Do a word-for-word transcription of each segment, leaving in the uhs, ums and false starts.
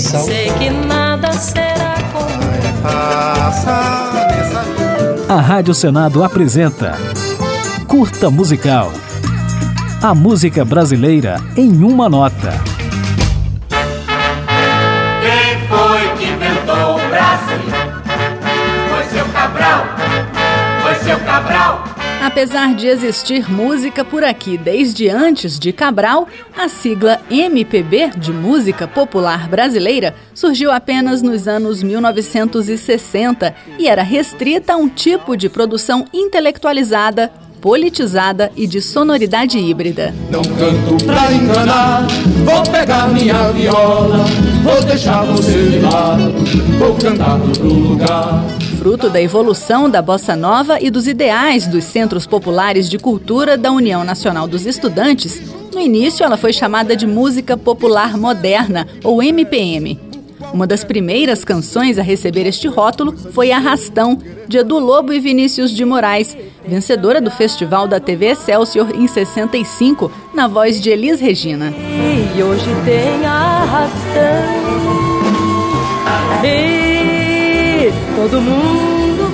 coração. Sei que nada será como passa nessa vida. A Rádio Senado apresenta Curta Musical. A música brasileira em uma nota. Quem foi que inventou o Brasil? Foi seu Cabral, foi seu Cabral. Apesar de existir música por aqui desde antes de Cabral, a sigla M P B, de Música Popular Brasileira, surgiu apenas nos anos mil novecentos e sessenta e era restrita a um tipo de produção intelectualizada, politizada e de sonoridade híbrida. Não canto pra enganar, vou pegar minha viola, vou deixar você de lado, vou cantar no outro lugar. Fruto da evolução da bossa nova e dos ideais dos Centros Populares de Cultura da União Nacional dos Estudantes, no início ela foi chamada de Música Popular Moderna, ou M P M. Uma das primeiras canções a receber este rótulo foi Arrastão, de Edu Lobo e Vinícius de Moraes, vencedora do Festival da T V Excelsior em sessenta e cinco, na voz de Elis Regina. E hoje tem arrastão, e todo mundo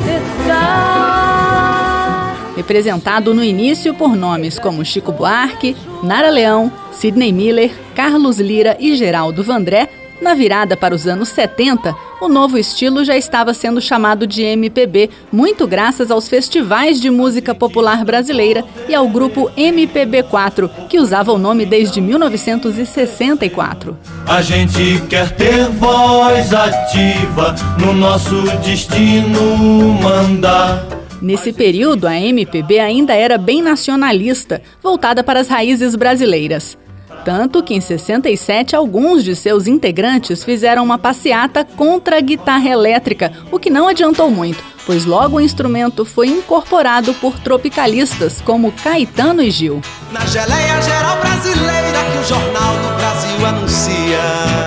pescar. Representado no início por nomes como Chico Buarque, Nara Leão, Sidney Miller, Carlos Lira e Geraldo Vandré, na virada para os anos setenta, o novo estilo já estava sendo chamado de M P B, muito graças aos festivais de música popular brasileira e ao grupo M P B quatro, que usava o nome desde mil novecentos e sessenta e quatro. A gente quer ter voz ativa, no nosso destino mandar. Nesse período, a M P B ainda era bem nacionalista, voltada para as raízes brasileiras. Tanto que em sessenta e sete, alguns de seus integrantes fizeram uma passeata contra a guitarra elétrica, o que não adiantou muito, pois logo o instrumento foi incorporado por tropicalistas como Caetano e Gil. Na geleia geral brasileira que o Jornal do Brasil anuncia,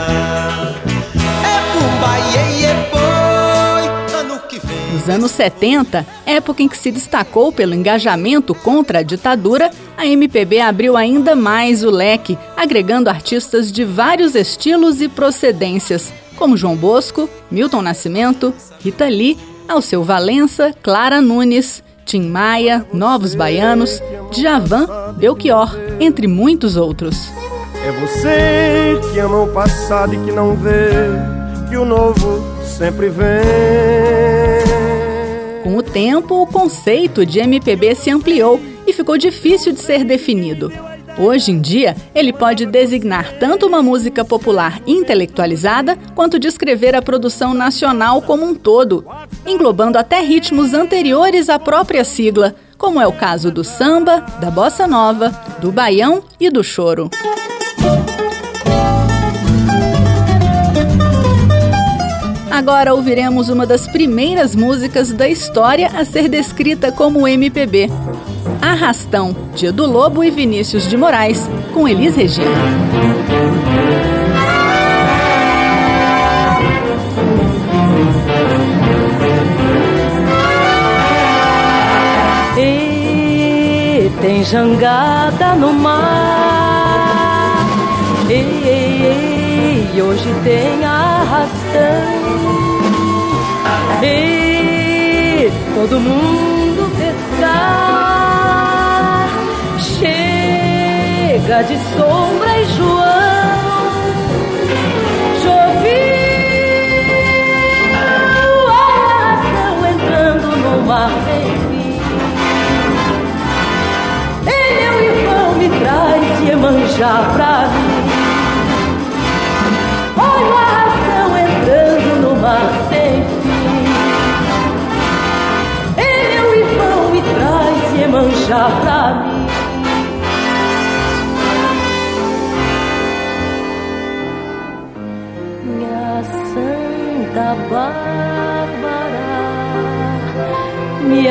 é bumba, iê, iê, boi, ano que vem. Nos anos setenta, época em que se destacou pelo engajamento contra a ditadura, a M P B abriu ainda mais o leque, agregando artistas de vários estilos e procedências, como João Bosco, Milton Nascimento, Rita Lee, Alceu Valença, Clara Nunes, Tim Maia, Novos Baianos, Djavan, Belchior, entre muitos outros. É você que ama o passado e que não vê que o novo sempre vem. Com o tempo, o conceito de M P B se ampliou e ficou difícil de ser definido. Hoje em dia, ele pode designar tanto uma música popular intelectualizada, quanto descrever a produção nacional como um todo, englobando até ritmos anteriores à própria sigla, como é o caso do samba, da bossa nova, do baião e do choro. Agora ouviremos uma das primeiras músicas da história a ser descrita como M P B. Arrastão, de Edu Lobo e Vinícius de Moraes, com Elis Regina. E tem jangada no mar, e, e, e hoje tem arrastão, e todo mundo pescar. Chega de Sombra e João, Jovinho, arrastão entrando no mar sem fim. Ei, meu irmão, me traz Iemanjá pra mim. Olha o arrastão entrando no mar sem fim. Ei, meu irmão, me traz Iemanjá pra mim. Minha Santa Bárbara, me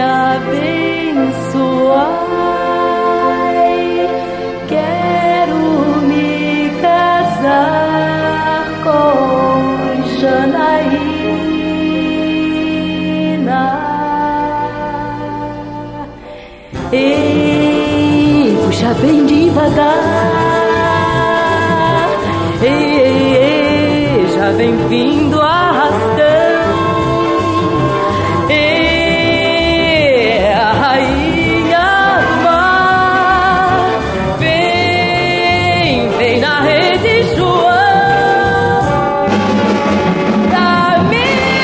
abençoai, quero me casar com Janaína. Ei, puxa bem devagar, ei, ei, ei, já vem vindo arrastão. E a rainha do mar vem, vem na rede João. Pra mim,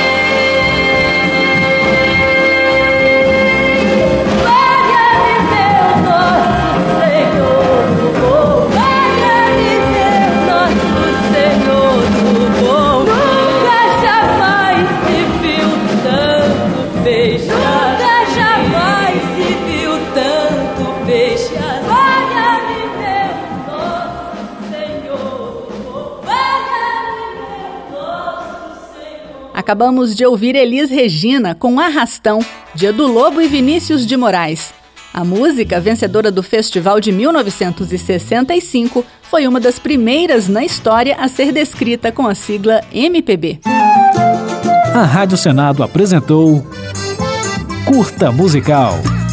paga-me Deus nosso Senhor do bom, paga-me Deus nosso Senhor do bom. Nunca jamais se viu tanto peixe, nunca jamais se viu tanto peixe. Paga-me Deus nosso Senhor do bom, paga-me Deus nosso Senhor. Acabamos de ouvir Elis Regina com Arrastão, de Edu Lobo e Vinícius de Moraes. A música, vencedora do festival de mil novecentos e sessenta e cinco, foi uma das primeiras na história a ser descrita com a sigla M P B. A Rádio Senado apresentou Curta Musical.